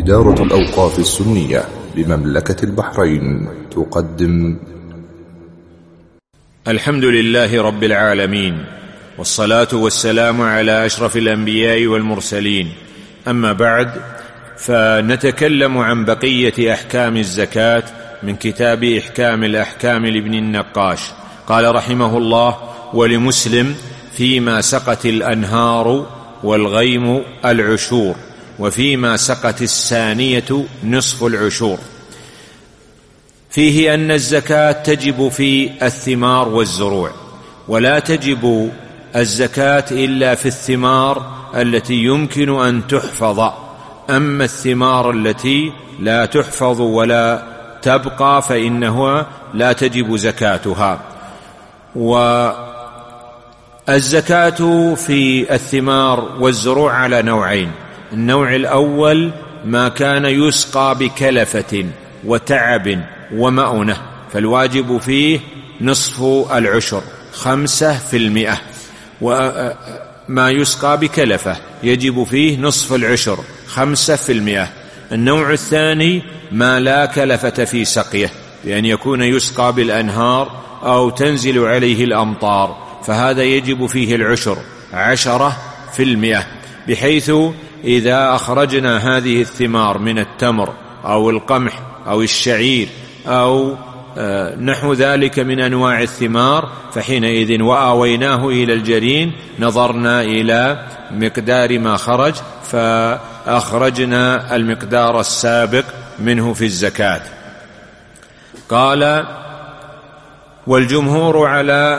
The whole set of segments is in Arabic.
إدارة الأوقاف السنية بمملكة البحرين تقدم. الحمد لله رب العالمين، والصلاة والسلام على أشرف الأنبياء والمرسلين. أما بعد، فنتكلم عن بقية أحكام الزكاة من كتاب إحكام الأحكام لابن النقاش. قال رحمه الله: ولمسلم: فيما سقت الأنهار والغيم العشور، وفيما سقت السانية نصف العشور. فيه أن الزكاة تجب في الثمار والزروع، ولا تجب الزكاة إلا في الثمار التي يمكن أن تحفظ. أما الثمار التي لا تحفظ ولا تبقى فإنها لا تجب زكاتها. والزكاة في الثمار والزروع على نوعين: النوع الأول ما كان يسقى بكلفة وتعب ومؤنة، فالواجب فيه نصف العشر 5%، وما يسقى بكلفة يجب فيه نصف العشر 5%. النوع الثاني ما لا كلفة في سقيه، بأن يكون يسقى بالأنهار أو تنزل عليه الأمطار، فهذا يجب فيه العشر 10%، بحيث إذا أخرجنا هذه الثمار من التمر أو القمح أو الشعير أو نحو ذلك من أنواع الثمار، فحينئذ وآويناه إلى الجرين نظرنا إلى مقدار ما خرج فأخرجنا المقدار السابق منه في الزكاة. قال: والجمهور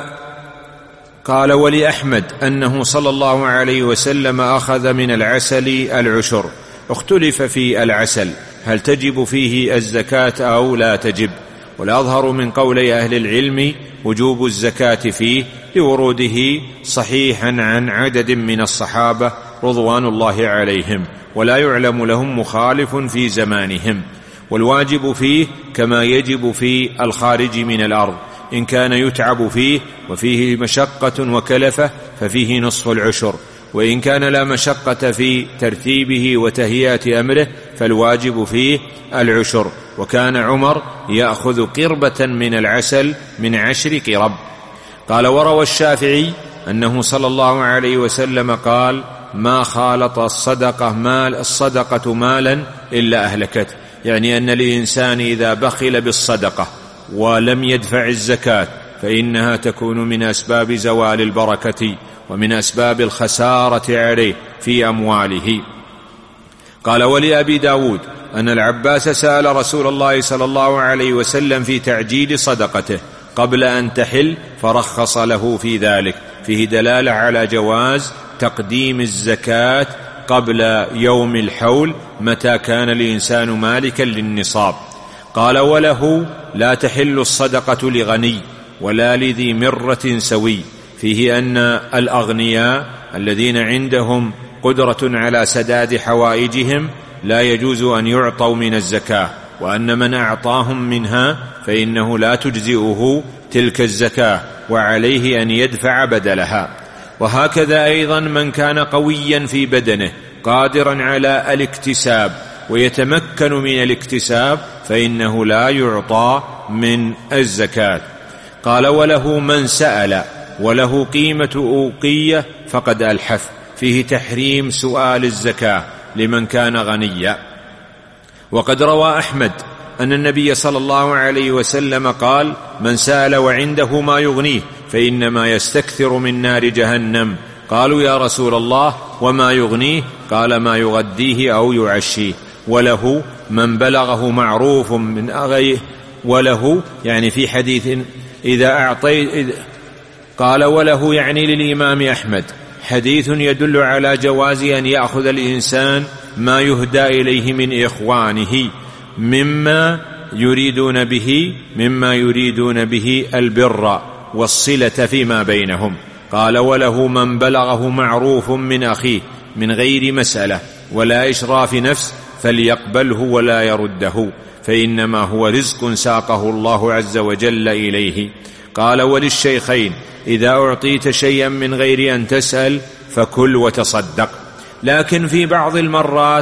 قال: ولأحمد أنه صلى الله عليه وسلم أخذ من العسل العشر. اختلف في العسل هل تجب فيه الزكاة أو لا تجب، والأظهر من قولي أهل العلم وجوب الزكاة فيه لوروده صحيحا عن عدد من الصحابة رضوان الله عليهم، ولا يعلم لهم مخالف في زمانهم. والواجب فيه كما يجب في الخارج من الأرض، إن كان يتعب فيه وفيه مشقة وكلفة ففيه نصف العشر، وإن كان لا مشقة في ترتيبه وتهيئة أمره فالواجب فيه العشر. وكان عمر يأخذ قربة من العسل من 10 قرب. قال: وروى الشافعي أنه صلى الله عليه وسلم قال: ما خالط الصدقة مالا إلا أهلكت، يعني أن الإنسان إذا بخل بالصدقة ولم يدفع الزكاة فإنها تكون من أسباب زوال البركة ومن أسباب الخسارة عليه في أمواله. قال: ولأبي داود أن العباس سأل رسول الله صلى الله عليه وسلم في تعجيل صدقته قبل أن تحل فرخص له في ذلك. فيه دلالة على جواز تقديم الزكاة قبل يوم الحول متى كان الإنسان مالكا للنصاب. قال: وله لا تحل الصدقة لغني ولا لذي مرة سوي. فيه أن الأغنياء الذين عندهم قدرة على سداد حوائجهم لا يجوز أن يعطوا من الزكاة، وأن من أعطاهم منها فإنه لا تجزئه تلك الزكاة وعليه أن يدفع بدلها. وهكذا أيضا من كان قويا في بدنه قادرا على الاكتساب ويتمكن من الاكتساب فإنه لا يعطى من الزكاة. قال: وله من سأل وله قيمة أوقية فقد ألحف. فيه تحريم سؤال الزكاة لمن كان غنيا. وقد روى أحمد أن النبي صلى الله عليه وسلم قال: من سأل وعنده ما يغنيه فإنما يستكثر من نار جهنم. قالوا: يا رسول الله وما يغنيه؟ قال: ما يغديه أو يعشيه. وله من بلغه معروف من أغيه، وله يعني في حديث إذا أعطيت. قال: وله يعني للإمام أحمد حديث يدل على جواز أن يأخذ الإنسان ما يهدى إليه من إخوانه مما يريدون به البر والصلة فيما بينهم. قال: وله من بلغه معروف من أخيه من غير مسألة ولا إشراف نفس فليقبله ولا يرده، فإنما هو رزق ساقه الله عز وجل إليه. قال: وللشيخين: إذا أعطيت شيئا من غير أن تسأل فكل وتصدق. لكن في بعض المرات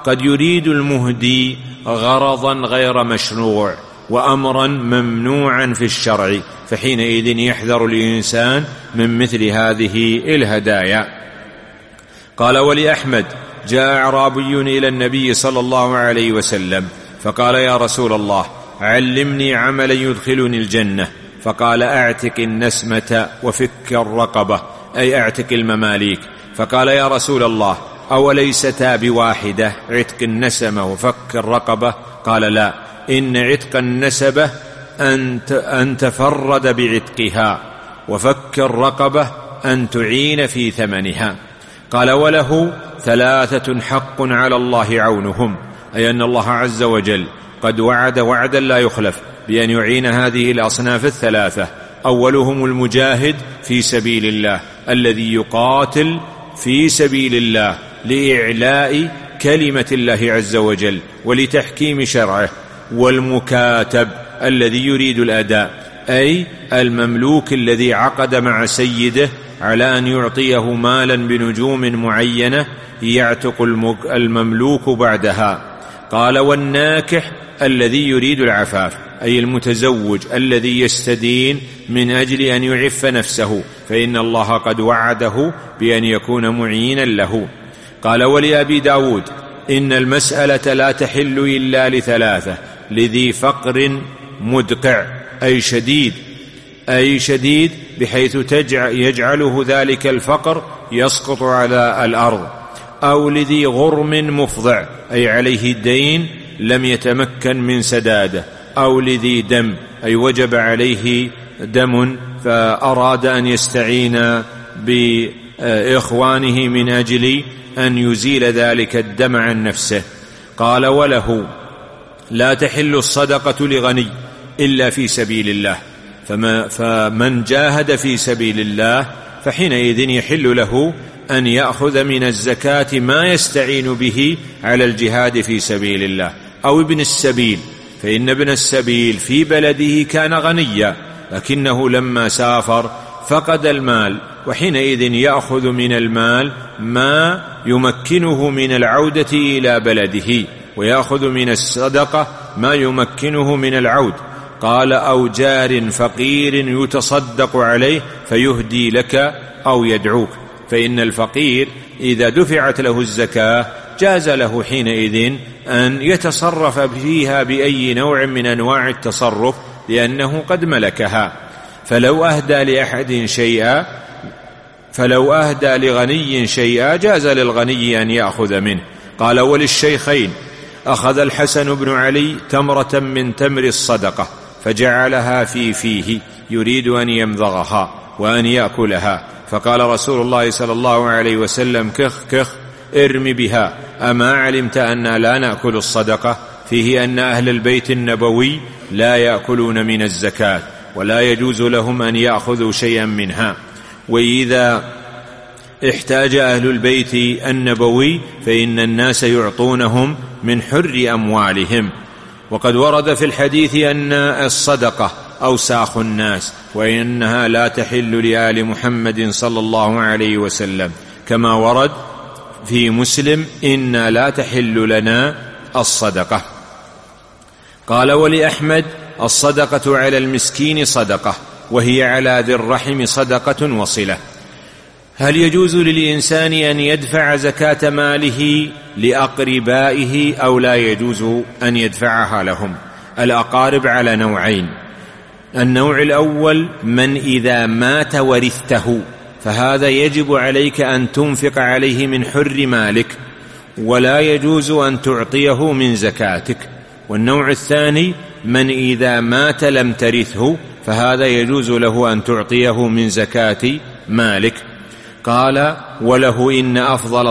قد يريد المهدي غرضا غير مشروع وأمرا ممنوعا في الشرع، فحينئذ يحذر الإنسان من مثل هذه الهدايا. قال: ولأحمد: جاء أعرابي إلى النبي صلى الله عليه وسلم فقال: يا رسول الله، علمني عملا يدخلني الجنة. فقال: أعتق النسمة وفك الرقبة، أي أعتق المماليك. فقال: يا رسول الله، أوليستا بواحدة، عتق النسمة وفك الرقبة؟ قال: لا، إن عتق النسبة أن تفرد بعتقها، وفك الرقبة أن تعين في ثمنها. قال: وله 3 حق على الله عونهم، أي أن الله عز وجل قد وعد وعدا لا يخلف بأن يعين هذه الأصناف 3: أولهم المجاهد في سبيل الله الذي يقاتل في سبيل الله لإعلاء كلمة الله عز وجل ولتحكيم شرعه، والمكاتب الذي يريد الأداء، أي المملوك الذي عقد مع سيده على أن يعطيه مالا بنجوم معينة يعتق المملوك بعدها. قال: والناكح الذي يريد العفاف، أي المتزوج الذي يستدين من أجل أن يعف نفسه، فإن الله قد وعده بأن يكون معينا له. قال: ولأبي داود: إن المسألة لا تحل إلا ل3: لذي فقر مدقع، أي شديد بحيث يجعله ذلك الفقر يسقط على الأرض، أو لذي غرم مفضع، أي عليه دين لم يتمكن من سداده، أو لذي دم، أي وجب عليه دم فأراد أن يستعين بإخوانه من أجل أن يزيل ذلك الدم عن نفسه. قال: وله لا تحل الصدقة لغني إلا في سبيل الله، فمن جاهد في سبيل الله فحينئذ يحل له أن يأخذ من الزكاة ما يستعين به على الجهاد في سبيل الله. أو ابن السبيل، فإن ابن السبيل في بلده كان غنيا لكنه لما سافر فقد المال، وحينئذ يأخذ من المال ما يمكنه من العودة إلى بلده، ويأخذ من الصدقة ما يمكنه من العود. قال: أو جار فقير يتصدق عليه فيهدي لك أو يدعوك، فإن الفقير إذا دفعت له الزكاة جاز له حينئذ أن يتصرف فيها بأي نوع من أنواع التصرف لأنه قد ملكها. فلو أهدى لغني شيئا جاز للغني أن يأخذ منه. قال: وللشيخين: أخذ الحسن بن علي تمرة من تمر الصدقة فجعلها في فيه يريد أن يمضغها وأن يأكلها، فقال رسول الله صلى الله عليه وسلم: كخ كخ، ارم بها، أما علمت أننا لا نأكل الصدقة؟ فيه أن أهل البيت النبوي لا يأكلون من الزكاة ولا يجوز لهم أن يأخذوا شيئا منها، وإذا احتاج أهل البيت النبوي فإن الناس يعطونهم من حر أموالهم. وقد ورد في الحديث أن الصدقة أوساخ الناس، وإنها لا تحل لآل محمد صلى الله عليه وسلم، كما ورد في مسلم: إنا لا تحل لنا الصدقة. قال: ولأحمد: الصدقة على المسكين صدقة، وهي على ذي الرحم صدقة وصلة. هل يجوز للإنسان أن يدفع زكاة ماله لأقربائه أو لا يجوز أن يدفعها لهم؟ الأقارب على نوعين: النوع الأول من إذا مات ورثته، فهذا يجب عليك أن تنفق عليه من حر مالك ولا يجوز أن تعطيه من زكاتك. والنوع الثاني من إذا مات لم ترثه، فهذا يجوز له أن تعطيه من زكاة مالك. قال: وله إن أفضل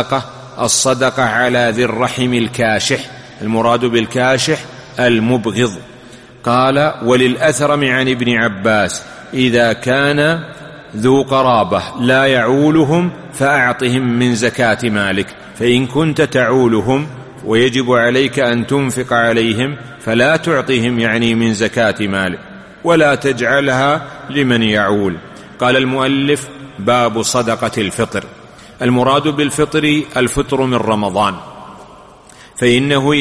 الصدقة على ذي الرحم الكاشح، المراد بالكاشح المبغض. قال: وللأثرم عن ابن عباس: إذا كان ذو قرابة لا يعولهم فأعطهم من زكاة مالك، فإن كنت تعولهم ويجب عليك أن تنفق عليهم فلا تعطيهم، يعني من زكاة مالك، ولا تجعلها لمن يعول. قال المؤلف: باب صدقة الفطر. المراد بالفطر الفطر من رمضان، فإنه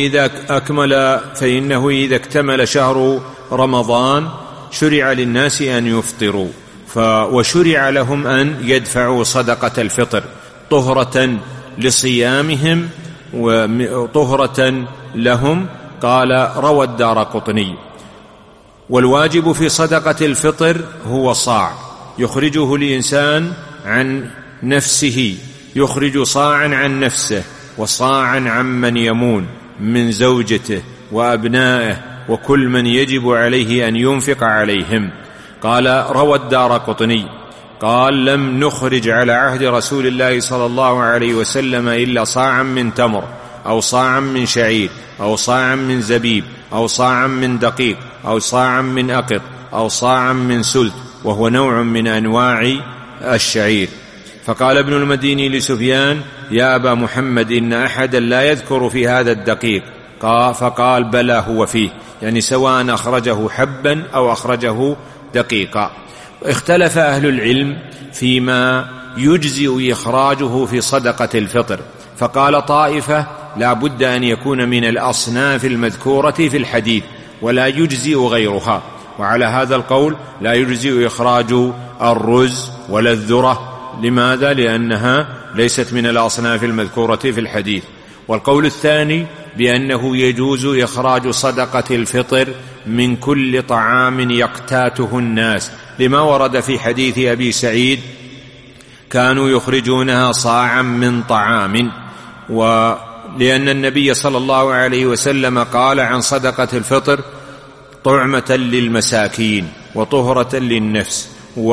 إذا اكتمل شهر رمضان شرع للناس أن يفطروا، وشرع لهم أن يدفعوا صدقة الفطر طهرة لصيامهم وطهرة لهم. قال روى الدارقطني: والواجب في صدقة الفطر هو صاع يخرجه الإنسان عن نفسه، يخرج صاعا عن نفسه وصاعا عمن يمون من زوجته وأبنائه وكل من يجب عليه أن ينفق عليهم. قال روى الدارقطني قال: لم نخرج على عهد رسول الله صلى الله عليه وسلم إلا صاعا من تمر أو صاعا من شعير أو صاعا من زبيب أو صاعا من دقيق أو صاعا من أقط أو صاعا من سلت، وهو نوع من أنواع الشعير. فقال ابن المديني لسفيان: يا أبا محمد، إن أحدا لا يذكر في هذا الدقيق. فقال: بلى هو فيه، يعني سواء أخرجه حبا أو أخرجه دقيقا. اختلف أهل العلم فيما يجزئ إخراجه في صدقة الفطر، فقال طائفة: لا بد أن يكون من الأصناف المذكورة في الحديث ولا يجزئ غيرها. وعلى هذا القول لا يجزئ إخراج الرز ولا الذرة. لماذا؟ لأنها ليست من الأصناف المذكورة في الحديث. والقول الثاني بأنه يجوز إخراج صدقة الفطر من كل طعام يقتاته الناس، لما ورد في حديث أبي سعيد: كانوا يخرجونها صاعا من طعام. ولأن النبي صلى الله عليه وسلم قال عن صدقة الفطر: طعمة للمساكين وطهرة للنفس.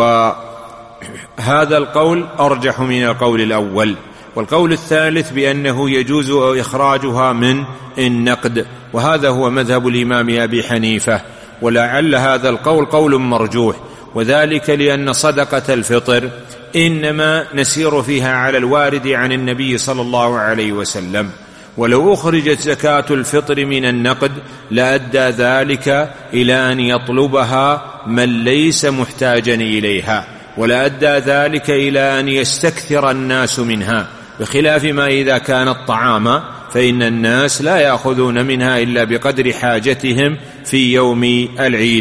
وهذا القول أرجح من القول الأول. والقول الثالث بأنه يجوز إخراجها من النقد، وهذا هو مذهب الإمام أبي حنيفة. ولعل هذا القول قول مرجوح، وذلك لأن صدقة الفطر إنما نسير فيها على الوارد عن النبي صلى الله عليه وسلم، ولو أخرجت زكاة الفطر من النقد لأدى ذلك إلى أن يطلبها من ليس محتاجا إليها، ولأدى ذلك إلى أن يستكثر الناس منها، بخلاف ما إذا كانت طعاما فإن الناس لا يأخذون منها إلا بقدر حاجتهم في يوم العيد.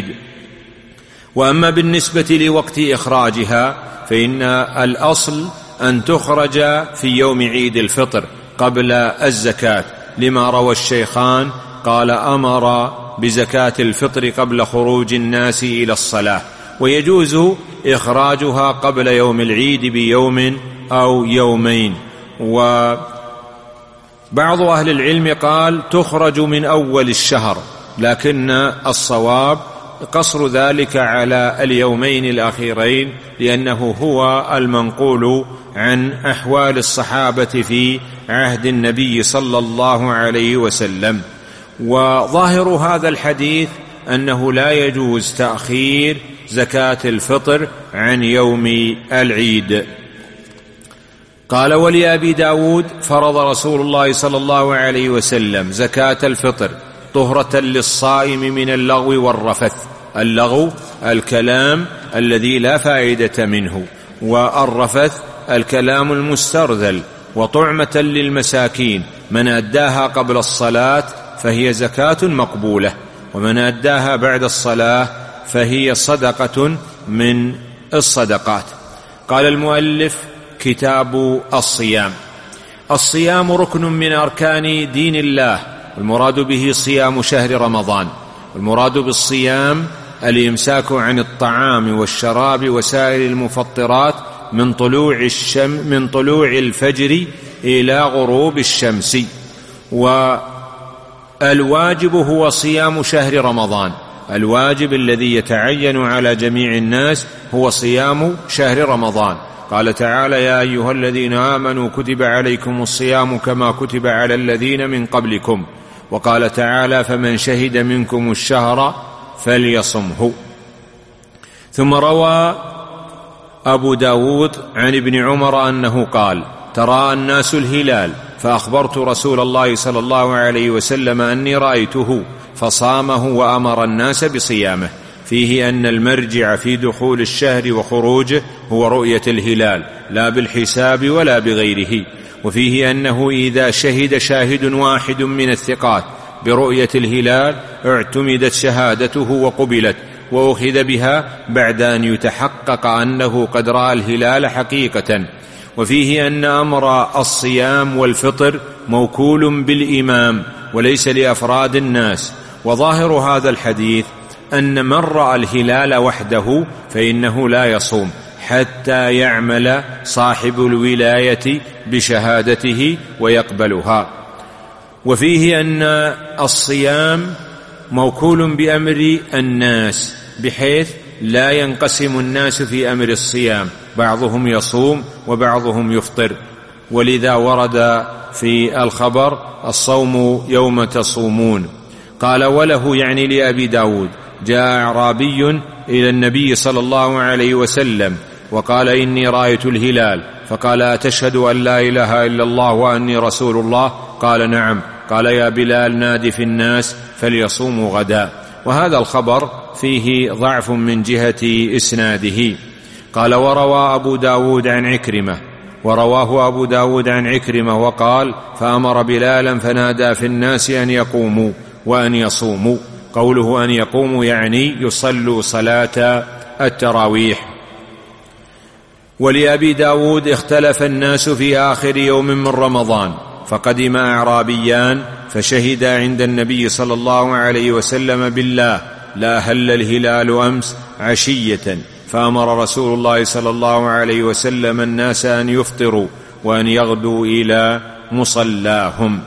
وأما بالنسبة لوقت إخراجها فإن الأصل أن تخرج في يوم عيد الفطر قبل الزكاة، لما روى الشيخان قال: أمر بزكاة الفطر قبل خروج الناس إلى الصلاة. ويجوز إخراجها قبل يوم العيد بيوم أو يومين. وبعض أهل العلم قال تخرج من أول الشهر، لكن الصواب قصر ذلك على اليومين الأخيرين، لأنه هو المنقول عن أحوال الصحابة في عهد النبي صلى الله عليه وسلم. وظاهر هذا الحديث أنه لا يجوز تأخير زكاة الفطر عن يوم العيد. قال: ولأبي داود: فرض رسول الله صلى الله عليه وسلم زكاة الفطر طهرة للصائم من اللغو والرفث. اللغو الكلام الذي لا فائدة منه، والرفث الكلام المسترذل. وطعمة للمساكين، من أداها قبل الصلاة فهي زكاة مقبولة، ومن أداها بعد الصلاة فهي صدقة من الصدقات. قال المؤلف: كتاب الصيام. الصيام ركن من أركان دين الله، المراد به صيام شهر رمضان. المراد بالصيام الإمساك عن الطعام والشراب وسائر المفطرات من طلوع الفجر إلى غروب الشمس. والواجب هو صيام شهر رمضان، الواجب الذي يتعين على جميع الناس هو صيام شهر رمضان. قال تعالى: يا أيها الذين آمنوا كتب عليكم الصيام كما كتب على الذين من قبلكم. وقال تعالى: فمن شهد منكم الشهر فليصمه. ثم روى أبو داود عن ابن عمر أنه قال: تراءى الناس الهلال فأخبرت رسول الله صلى الله عليه وسلم أني رأيته فصامه وأمر الناس بصيامه، فيه أن المرجع في دخول الشهر وخروجه هو رؤية الهلال لا بالحساب ولا بغيره. وفيه أنه إذا شهد شاهد واحد من الثقات برؤية الهلال اعتمدت شهادته وقبلت وأخذ بها بعد أن يتحقق أنه قد رأى الهلال حقيقة. وفيه أن أمر الصيام والفطر موكول بالإمام وليس لأفراد الناس. وظاهر هذا الحديث أن من رأى الهلال وحده فإنه لا يصوم حتى يعمل صاحب الولاية بشهادته ويقبلها. وفيه أن الصيام موكول بأمر الناس بحيث لا ينقسم الناس في أمر الصيام، بعضهم يصوم وبعضهم يفطر. ولذا ورد في الخبر الصوم يوم تصومون. قال وله يعني لأبي داود جاء أعرابي إلى النبي صلى الله عليه وسلم وقال إني رأيت الهلال، فقال أتشهد أن لا إله إلا الله وأني رسول الله؟ قال نعم. قال يا بلال نادي في الناس فليصوموا غدا. وهذا الخبر فيه ضعف من جهة إسناده. قال ورواه أبو داود عن عكرمة وقال فأمر بلالا فنادى في الناس أن يقوموا وأن يصوموا. قوله أن يقوموا يعني يصلوا صلاة التراويح. ولأبي داود اختلف الناس في آخر يوم من رمضان، فقدم أعرابيان فشهدا عند النبي صلى الله عليه وسلم بالله لا هل الهلال أمس عشية، فأمر رسول الله صلى الله عليه وسلم الناس أن يفطروا وأن يغدوا إلى مصلاهم،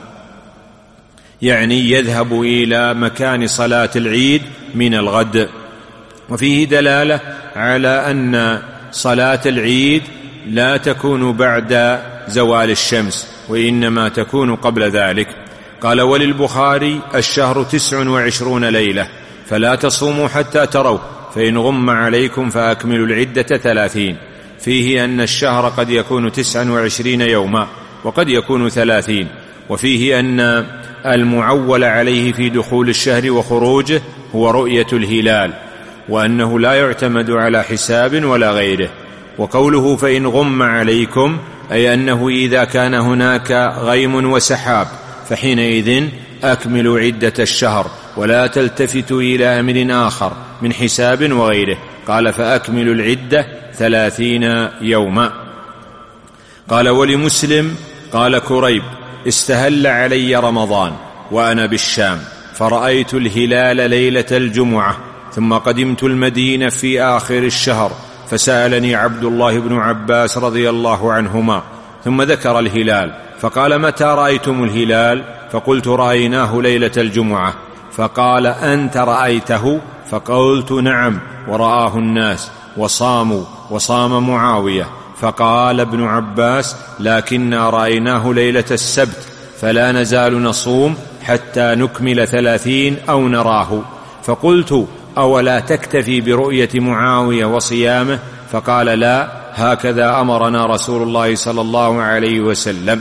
يعني يذهب إلى مكان صلاة العيد من الغد. وفيه دلالة على أن صلاة العيد لا تكون بعد زوال الشمس وإنما تكون قبل ذلك. قال وللبخاري الشهر 29 ليلة فلا تصوموا حتى تروا، فإن غم عليكم فأكملوا العدة 30. فيه أن الشهر قد يكون 29 يوما وقد يكون 30. وفيه أن المعول عليه في دخول الشهر وخروجه هو رؤية الهلال، وأنه لا يعتمد على حساب ولا غيره. وقوله فإن غم عليكم أي أنه إذا كان هناك غيم وسحاب فحينئذ أكملوا عدة الشهر ولا تلتفتوا إلى أمر آخر من حساب وغيره. قال فأكملوا العدة 30 يوما. قال ولمسلم قال كريب استهل علي رمضان وأنا بالشام فرأيت الهلال ليلة الجمعة، ثم قدمت المدينة في آخر الشهر فسألني عبد الله بن عباس رضي الله عنهما ثم ذكر الهلال فقال متى رأيتم الهلال؟ فقلت رأيناه ليلة الجمعة. فقال أنت رأيته؟ فقلت نعم ورآه الناس وصاموا وصام معاوية. فقال ابن عباس لكننا رأيناه ليلة السبت فلا نزال نصوم حتى نكمل 30 أو نراه. فقلت أولا تكتفي برؤية معاوية وصيامه؟ فقال لا، هكذا أمرنا رسول الله صلى الله عليه وسلم.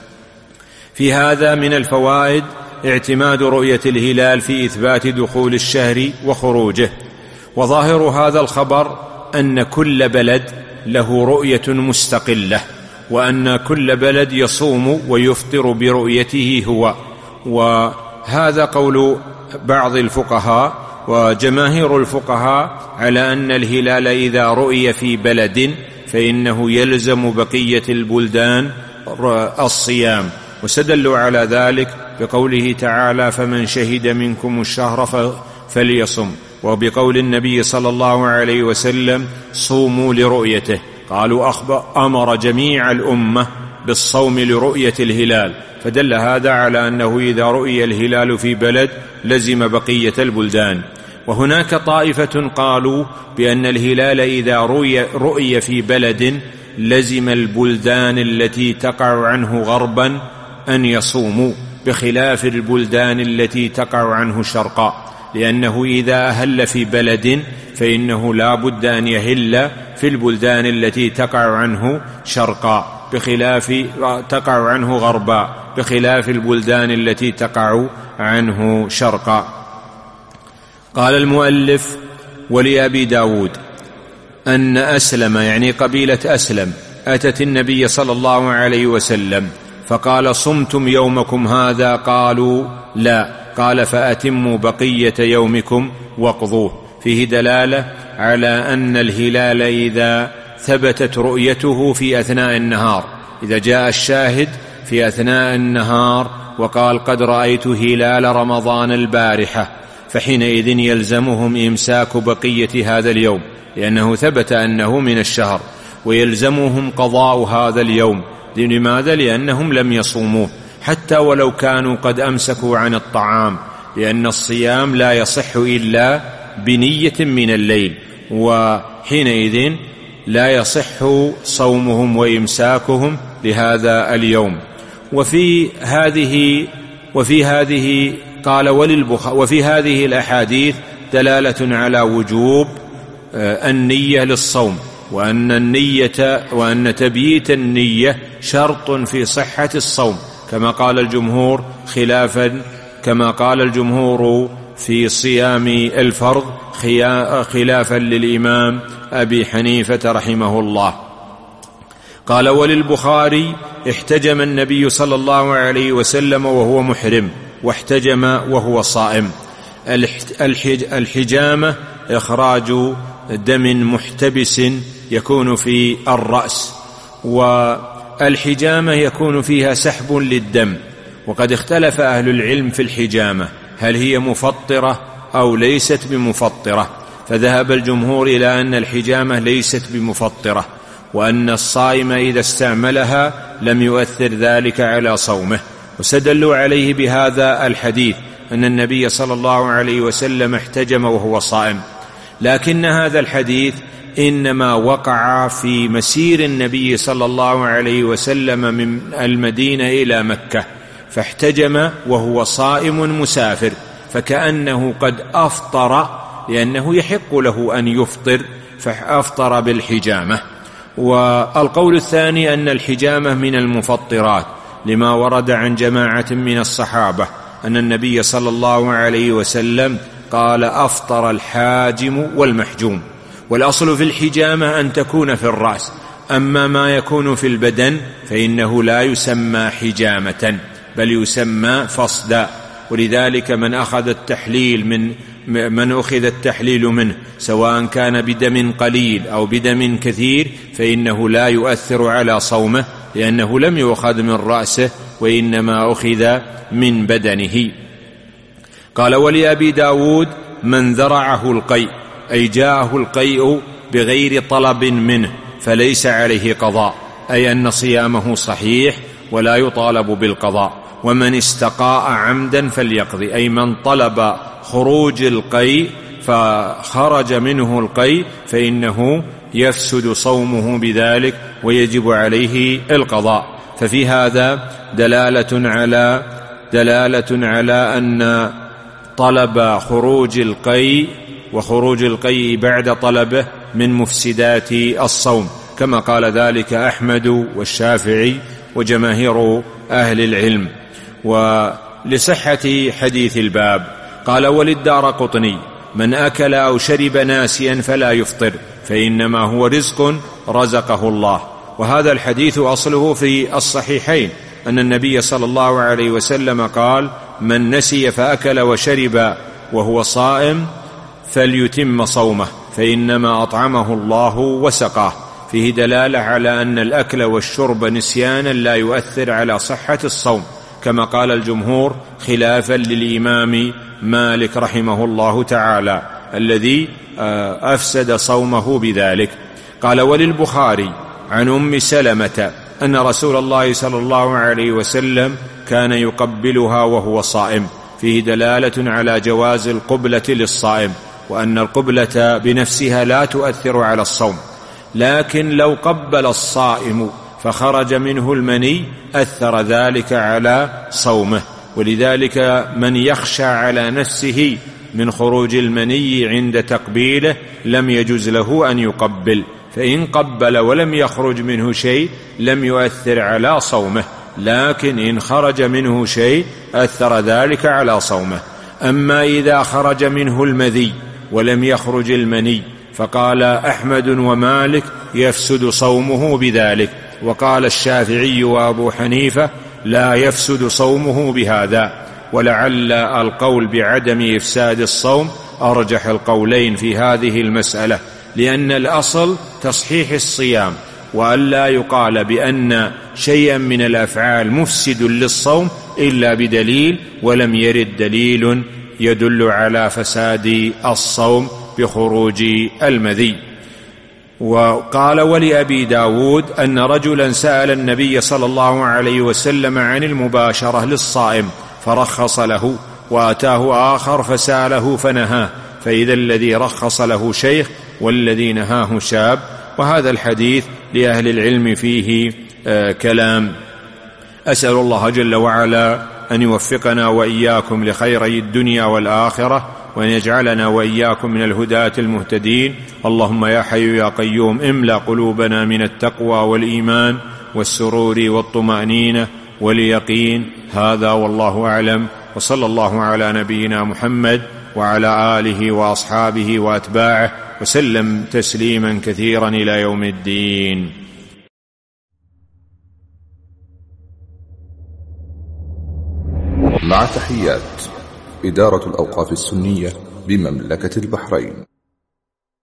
في هذا من الفوائد اعتماد رؤية الهلال في إثبات دخول الشهر وخروجه. وظاهر هذا الخبر أن كل بلد له رؤية مستقلة، وأن كل بلد يصوم ويفطر برؤيته هو. وهذا قول بعض الفقهاء، وجماهير الفقهاء على أن الهلال إذا رؤي في بلد فإنه يلزم بقية البلدان الصيام، واستدلوا على ذلك بقوله تعالى فمن شهد منكم الشهر فليصم، وبقول النبي صلى الله عليه وسلم صوموا لرؤيته. قالوا أمر جميع الأمة بالصوم لرؤية الهلال، فدل هذا على أنه إذا رؤي الهلال في بلد لزم بقية البلدان. وهناك طائفة قالوا بأن الهلال إذا رؤي في بلد لزم البلدان التي تقع عنه غربا أن يصوموا، بخلاف البلدان التي تقع عنه شرقا، لأنه إذا أهل في بلد فإنه لا بد أن يهل في البلدان التي تقع عنه شرقا تقع عنه غربا، بخلاف البلدان التي تقع عنه شرقا. قال المؤلف ولأبي داود أن أسلم يعني قبيلة أسلم أتت النبي صلى الله عليه وسلم فقال صمتم يومكم هذا؟ قالوا لا. قال فأتموا بقية يومكم واقضوه. فيه دلالة على أن الهلال إذا ثبتت رؤيته في أثناء النهار، إذا جاء الشاهد في أثناء النهار وقال قد رأيت هلال رمضان البارحة، فحينئذ يلزمهم إمساك بقية هذا اليوم لأنه ثبت أنه من الشهر، ويلزمهم قضاء هذا اليوم. لماذا؟ لأنهم لم يصوموه حتى ولو كانوا قد أمسكوا عن الطعام، لأن الصيام لا يصح إلا بنية من الليل، وحينئذ لا يصح صومهم وإمساكهم لهذا اليوم. وفي هذه قال وفي هذه الأحاديث دلالة على وجوب النية للصوم، وأن تبييت النية شرط في صحة الصوم، كما قال الجمهور كما قال الجمهور في صيام الفرض خلافا للإمام أبي حنيفة رحمه الله. قال وللبخاري احتجم النبي صلى الله عليه وسلم وهو محرم، واحتجم وهو صائم. الحجامة إخراج دم محتبس يكون في الرأس، والحجامة يكون فيها سحب للدم. وقد اختلف أهل العلم في الحجامة هل هي مفطرة أو ليست بمفطرة، فذهب الجمهور إلى أن الحجامة ليست بمفطرة، وأن الصائم إذا استعملها لم يؤثر ذلك على صومه، واستدلوا عليه بهذا الحديث أن النبي صلى الله عليه وسلم احتجم وهو صائم. لكن هذا الحديث إنما وقع في مسير النبي صلى الله عليه وسلم من المدينة إلى مكة، فاحتجم وهو صائم مسافر، فكأنه قد أفطر، لأنه يحق له أن يفطر، فأفطر بالحجامة. والقول الثاني أن الحجامة من المفطرات، لما ورد عن جماعة من الصحابة أن النبي صلى الله عليه وسلم قال أفطر الحاجم والمحجوم. والأصل في الحجامة أن تكون في الرأس، أما ما يكون في البدن فإنه لا يسمى حجامة بل يسمى فصدا. ولذلك من أخذ التحليل منه سواء كان بدم قليل أو بدم كثير فإنه لا يؤثر على صومه، لأنه لم يؤخذ من رأسه وإنما أخذ من بدنه. قال ولأبي داود من ذرعه القيء، أي جاءه القيء بغير طلب منه فليس عليه قضاء، أي أن صيامه صحيح ولا يطالب بالقضاء. ومن استقاء عمدا فليقضي، أي من طلب خروج القيء فخرج منه القيء فإنه يفسد صومه بذلك ويجب عليه القضاء. ففي هذا دلالة على أن طلب خروج القيء وخروج القيء بعد طلبه من مفسدات الصوم، كما قال ذلك أحمد والشافعي وجماهير أهل العلم. ولصحة حديث الباب قال وللدارقطني من أكل أو شرب ناسيا فلا يفطر، فإنما هو رزق رزقه الله. وهذا الحديث أصله في الصحيحين أن النبي صلى الله عليه وسلم قال من نسي فأكل وشرب وهو صائم فليتم صومه، فإنما أطعمه الله وسقاه. فيه دلالة على أن الأكل والشرب نسيانا لا يؤثر على صحة الصوم، كما قال الجمهور خلافا للإمام مالك رحمه الله تعالى الذي أفسد صومه بذلك. قال وللبخاري عن أم سلمة أن رسول الله صلى الله عليه وسلم كان يقبلها وهو صائم. فيه دلالة على جواز القبلة للصائم، وأن القبلة بنفسها لا تؤثر على الصوم، لكن لو قبل الصائم فخرج منه المني أثر ذلك على صومه. ولذلك من يخشى على نفسه من خروج المني عند تقبيله لم يجوز له أن يقبل، فإن قبل ولم يخرج منه شيء لم يؤثر على صومه، لكن إن خرج منه شيء أثر ذلك على صومه. أما إذا خرج منه المذي ولم يخرج المني، فقال أحمد ومالك يفسد صومه بذلك، وقال الشافعي وأبو حنيفة لا يفسد صومه بهذا. ولعل القول بعدم إفساد الصوم أرجح القولين في هذه المسألة، لأن الأصل تصحيح الصيام، وألا يقال بأن شيئا من الأفعال مفسد للصوم إلا بدليل، ولم يرد دليل يدل على فساد الصوم بخروج المذي. وقال ولأبي داود أن رجلا سأل النبي صلى الله عليه وسلم عن المباشرة للصائم فرخص له، وأتاه آخر فسأله فنهاه، فإذا الذي رخص له شيخ والذي نهاه شاب. وهذا الحديث لأهل العلم فيه كلام. أسأل الله جل وعلا أن يوفقنا وإياكم لخيري الدنيا والآخرة، وأن يجعلنا وإياكم من الهداة المهتدين. اللهم يا حي يا قيوم املأ قلوبنا من التقوى والإيمان والسرور والطمأنينة واليقين. هذا والله أعلم، وصلى الله على نبينا محمد وعلى آله وأصحابه وأتباعه وسلم تسليما كثيرا إلى يوم الدين. مع تحيات إدارة الأوقاف السنية بمملكة البحرين.